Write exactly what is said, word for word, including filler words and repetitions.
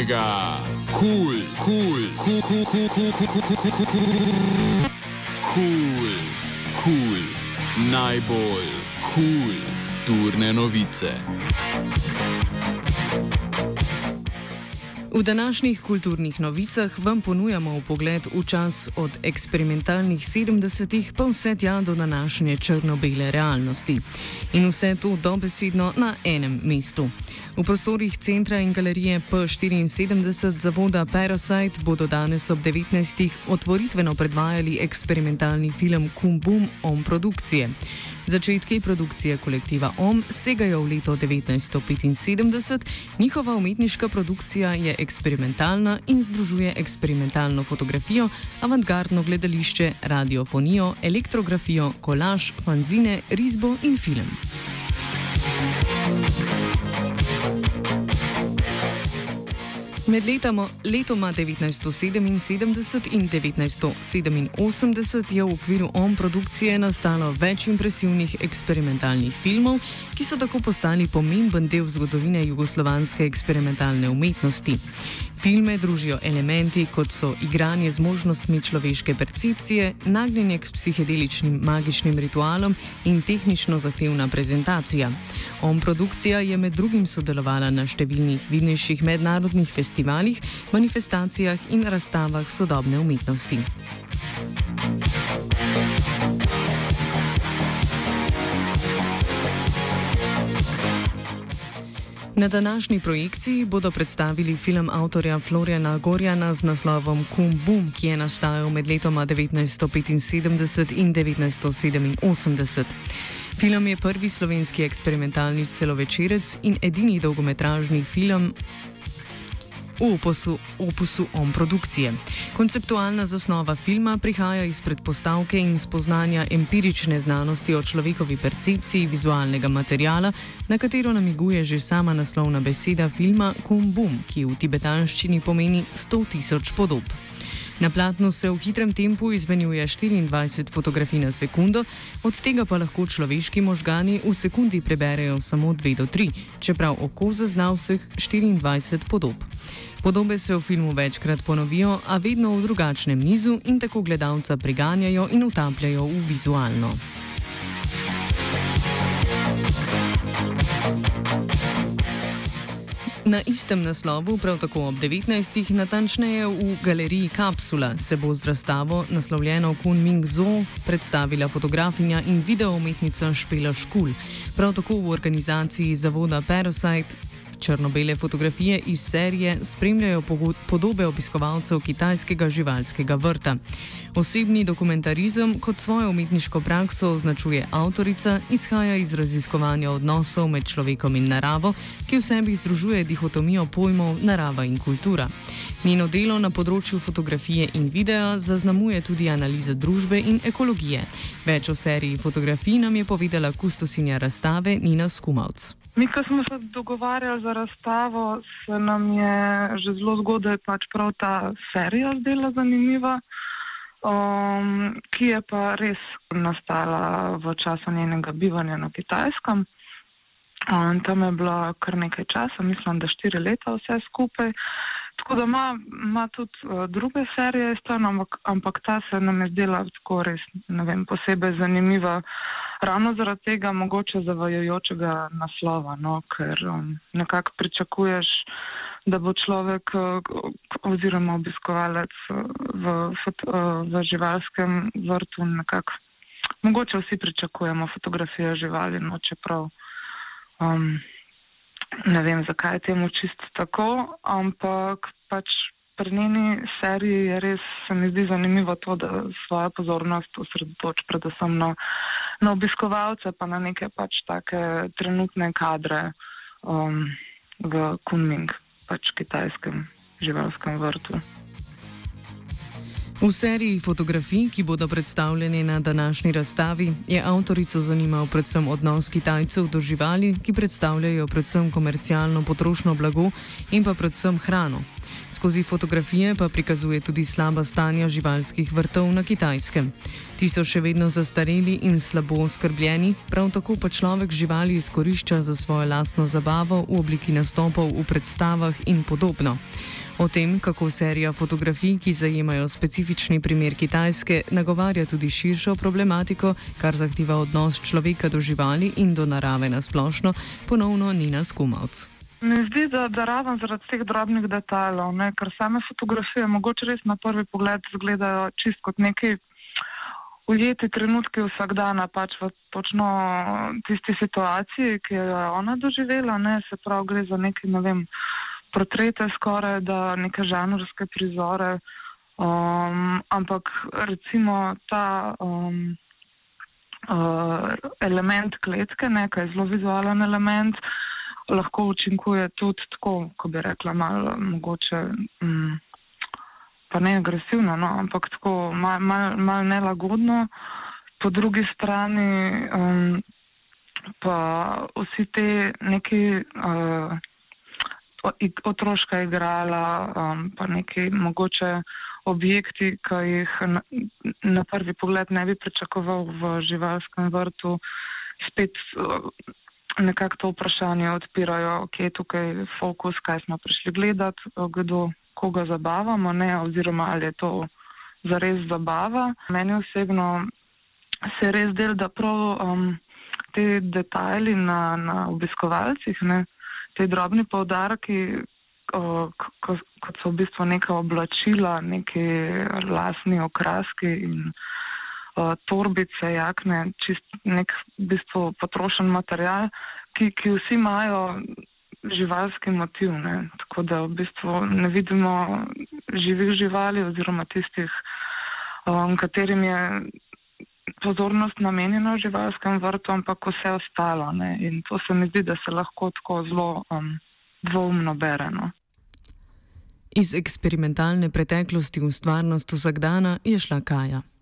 mega, kul, kul, kul, kul, kul, kul, kul, kul, kul, kul, kul, kul, najbolj kul, turne novice. V današnjih kulturnih novicah vam ponujamo vpogled v čas od eksperimentalnih sedemdesetih pa vse tja do današnje črno-bele realnosti. In vse to dobesedno na enem mestu. V prostorih Centra in galerije P štiriinsedemdeset zavoda Parasite bodo danes ob devetnajstih otvoritveno predvajali eksperimentalni film Kum Bum Om produkcije. Začetki produkcije kolektiva Om segajo v leto devetnajststo petinsedemdeset, njihova umetniška produkcija je eksperimentalna in združuje eksperimentalno fotografijo, avantgardno gledališče, radiofonijo, elektrografijo, kolaž, fanzine, risbo in film. Med letamo, letoma devetnajststo sedeminsedemdeset in devetnajststo sedeminosemdeset je v okviru Om produkcije nastalo več impresivnih eksperimentalnih filmov, ki so tako postali pomemben del zgodovine jugoslovanske eksperimentalne umetnosti. Filme družijo elementi, kot so igranje z možnostmi človeške percepcije, nagnjenje k psihedeličnim magičnim ritualom in tehnično zahtevna prezentacija. Om produkcija je med drugim sodelovala na številnih vidnejših mednarodnih festivalih, manifestacijah in razstavah sodobne umetnosti. Na današnji projekciji bodo predstavili film avtorja Florjana Gorjana z naslovom Kum Bum, ki je nastajal med letoma devetnajststo petinsedemdeset in devetnajststo sedeminosemdeset. Film je prvi slovenski eksperimentalni celovečerec in edini dolgometražni film v opusu, opusu Om produkcije. Konceptualna zasnova filma prihaja iz predpostavke in spoznanja empirične znanosti o človekovi percepciji vizualnega materiala, na katero namiguje že sama naslovna beseda filma Kum Bum, ki v tibetanščini pomeni sto tisoč podob. Na platnu se v hitrem tempu izmenjuje štiriindvajset fotografij na sekundo, od tega pa lahko človeški možgani v sekundi preberejo samo dve do tri, čeprav oko zazna vseh štiriindvajset podob. Podobe se v filmu večkrat ponovijo, a vedno v drugačnem nizu in tako gledalca priganjajo in utapljajo v vizualno. Na istem naslovu, prav tako ob devetnajstih, natančneje v galeriji Kapsula, se bo z razstavo naslovljeno Kunming Zoo predstavila fotografinja in videoumetnica Špela Škulj. Prav tako v organizaciji zavoda Parasite črno-bele fotografije iz serije spremljajo podobe obiskovalcev kitajskega živalskega vrta. Osebni dokumentarizem kot svojo umetniško prakso označuje avtorica, izhaja iz raziskovanja odnosov med človekom in naravo, ki v sebi združuje dihotomijo pojmov narava in kultura. Njeno delo na področju fotografije in videa zaznamuje tudi analiza družbe in ekologije. Več o seriji fotografij nam je povedala kustosinja razstave Nina Skumavc. Mi, ko smo se dogovarjali za razstavo, se nam je že zelo zgodaj pač prav ta serija zdela zanimiva, um, ki je pa res nastala v času njenega bivanja na Kitajskem. Um, tam je bila kar nekaj časa, mislim, da štiri leta vse skupaj. Tako da ima, ima tudi uh, druge serije izstane, ampak, ampak ta se nam je zdela tako res, ne vem, posebej zanimiva. Ravno zaradi tega mogoče zavajajočega naslova, no, ker um, nekako pričakuješ, da bo človek uh, oziroma obiskovalec uh, v, uh, v živalskem vrtu nekako, mogoče vsi pričakujemo fotografijo živali, no, čeprav um, ne vem, zakaj je temu čisto tako, ampak pač pri njeni seriji je res, se mi zdi zanimivo to, da svojo pozornost osredotoči predvsem na, na obiskovalce, pa na neke pač take trenutne kadre um, v Kunming, pač kitajskem živalskem vrtu. V seriji fotografij, ki bodo predstavljene na današnji razstavi, je avtorico zanimal predvsem odnos Kitajcev do živali, ki predstavljajo predvsem komercialno potrošno blago in pa predvsem hrano. Skozi fotografije pa prikazuje tudi slaba stanja živalskih vrtov na Kitajskem. Ti so še vedno zastareli in slabo oskrbljeni, prav tako pa človek živali izkorišča za svojo lastno zabavo v obliki nastopov v predstavah in podobno. O tem, kako serija fotografij, ki zajemajo specifični primer Kitajske, nagovarja tudi širšo problematiko, kar zahteva odnos človeka do živali in do narave na splošno, ponovno Nina Skumavc. Mi zdi, da, da raven zaradi teh drobnih detajlov, ne, ker same fotografije mogoče res na prvi pogled izgledajo čist kot neki ujeti trenutki vsakdana, pač v točno tisti situaciji, ki jo je ona doživela, ne, se pravi, gre za neki, ne vem, portrete skoraj, da neke žanrske prizore, um, ampak recimo ta um, uh, element kletke, nekaj zelo vizualen element, lahko učinkuje tudi tako, ko bi rekla, malo mogoče, um, pa ne agresivno, no, ampak tako malo mal, mal nelagodno. Po drugi strani um, pa vsi te neki uh, otroška igrala, um, pa neki mogoče objekti, ki jih na, na prvi pogled ne bi pričakoval v živalskem vrtu, spet uh, nekako to vprašanje odpirajo, kje je tukaj fokus, kaj smo prišli gledati, kdo, koga zabavamo, ne, oziroma ali je to zares zabava. Meni osebno se res del, da prav um, te detajli na, na obiskovalcih, ne, te drobni poudarki, kot so v bistvu neka oblačila, neki lasni okraski in o, torbice, jakne, čist nek v bistvu potrošen material, ki, ki vsi imajo živalski motiv, ne. Tako da v bistvu ne vidimo živih živali oziroma tistih, um, katerim je pozornost namenjena v živalskem vrtu, ampak vse ostalo, ne. In to se mi zdi, da se lahko tako zelo um, dvoumno bere, no. Iz eksperimentalne preteklosti v stvarnost vsakdana je šla Kaja.